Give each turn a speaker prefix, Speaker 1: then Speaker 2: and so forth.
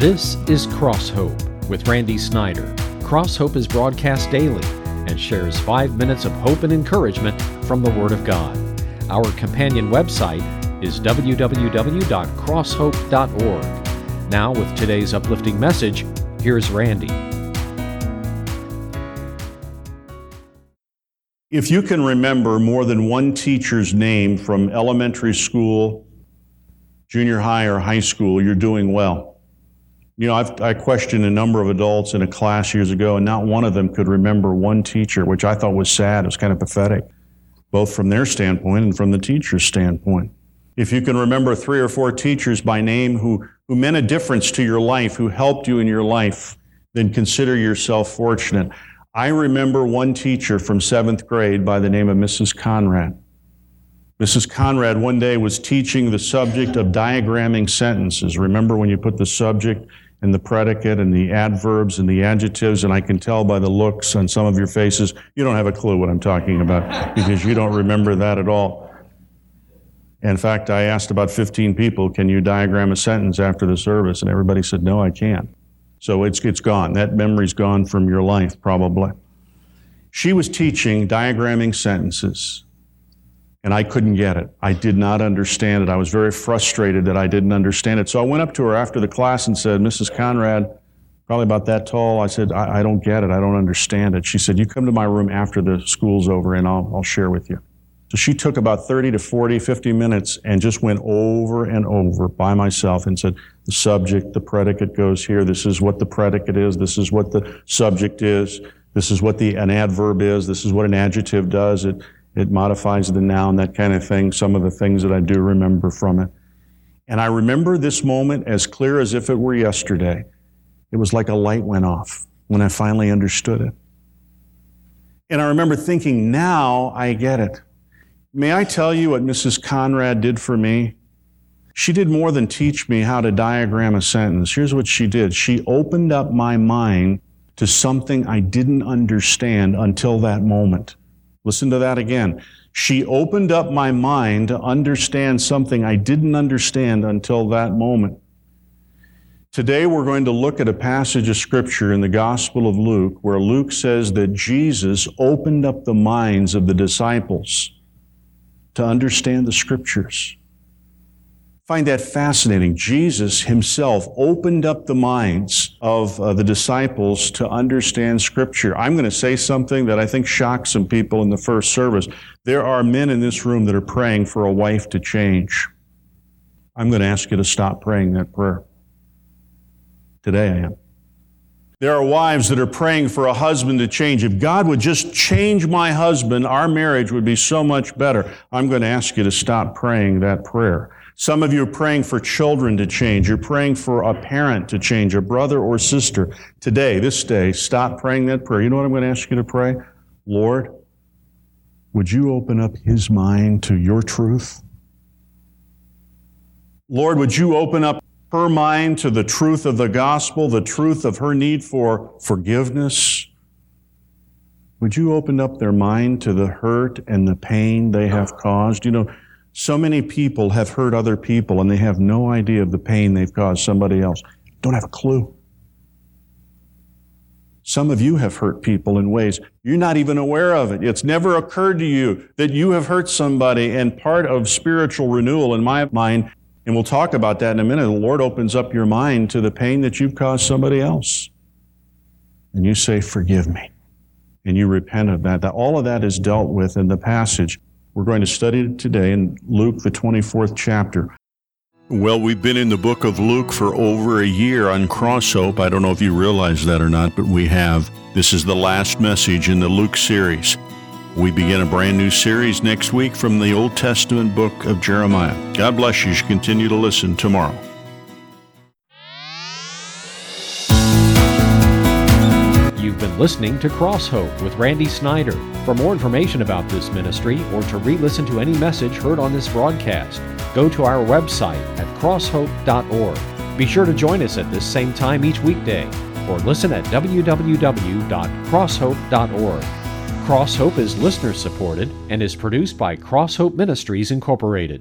Speaker 1: This is Cross Hope with Randy Snyder. Cross Hope is broadcast daily and shares 5 minutes of hope and encouragement from the Word of God. Our companion website is www.crosshope.org. Now, with today's uplifting message, here's Randy.
Speaker 2: If you can remember more than one teacher's name from elementary school, junior high, or high school, you're doing well. You know, I questioned a number of adults in a class years ago, and not one of them could remember one teacher, which I thought was sad. It was kind of pathetic, both from their standpoint and from the teacher's standpoint. If you can remember 3 or 4 teachers by name who meant a difference to your life, who helped you in your life, then consider yourself fortunate. I remember one teacher from 7th grade by the name of Mrs. Conrad. Mrs. Conrad one day was teaching the subject of diagramming sentences. Remember when you put the subject and the predicate and the adverbs and the adjectives, and I can tell by the looks on some of your faces, you don't have a clue what I'm talking about because you don't remember that at all. In fact, I asked about 15 people, can you diagram a sentence after the service? And everybody said, no, I can't. So it's gone. That memory's gone from your life, probably. She was teaching diagramming sentences, and I couldn't get it. I did not understand it. I was very frustrated that I didn't understand it. So I went up to her after the class and said, Mrs. Conrad, probably about that tall, I said, I don't get it. I don't understand it. She said, you come to my room after the school's over and I'll share with you. So she took about 30 to 40, 50 minutes and just went over and over by myself and said, the subject, the predicate goes here. This is what the predicate is. This is what the subject is. This is what an adverb is. This is what an adjective does. It modifies the noun, that kind of thing, some of the things that I do remember from it. And I remember this moment as clear as if it were yesterday. It was like a light went off when I finally understood it. And I remember thinking, now I get it. May I tell you what Mrs. Conrad did for me? She did more than teach me how to diagram a sentence. Here's what she did. She opened up my mind to something I didn't understand until that moment. Listen to that again. She opened up my mind to understand something I didn't understand until that moment. Today we're going to look at a passage of Scripture in the Gospel of Luke where Luke says that Jesus opened up the minds of the disciples to understand the Scriptures. I find that fascinating. Jesus himself opened up the minds of the disciples to understand Scripture. I'm going to say something that I think shocked some people in the first service. There are men in this room that are praying for a wife to change. I'm going to ask you to stop praying that prayer. Today I am. There are wives that are praying for a husband to change. If God would just change my husband, our marriage would be so much better. I'm going to ask you to stop praying that prayer. Some of you are praying for children to change. You're praying for a parent to change, a brother or sister. Today, this day, stop praying that prayer. You know what I'm going to ask you to pray? Lord, would you open up his mind to your truth? Lord, would you open up her mind to the truth of the gospel, the truth of her need for forgiveness? Would you open up their mind to the hurt and the pain they have caused? You know, so many people have hurt other people and they have no idea of the pain they've caused somebody else. Don't have a clue. Some of you have hurt people in ways you're not even aware of it. It's never occurred to you that you have hurt somebody, and part of spiritual renewal in my mind, and we'll talk about that in a minute, the Lord opens up your mind to the pain that you've caused somebody else. And you say, forgive me. And you repent of that. All of that is dealt with in the passage. We're going to study today in Luke, the 24th chapter. Well, we've been in the book of Luke for over a year on Cross Hope. I don't know if you realize that or not, but we have. This is the last message in the Luke series. We begin a brand new series next week from the Old Testament book of Jeremiah. God bless you. You should continue to listen tomorrow.
Speaker 1: You've been listening to Cross Hope with Randy Snyder. For more information about this ministry or to re-listen to any message heard on this broadcast, go to our website at crosshope.org. Be sure to join us at this same time each weekday or listen at www.crosshope.org. Cross Hope is listener supported and is produced by Cross Hope Ministries Incorporated.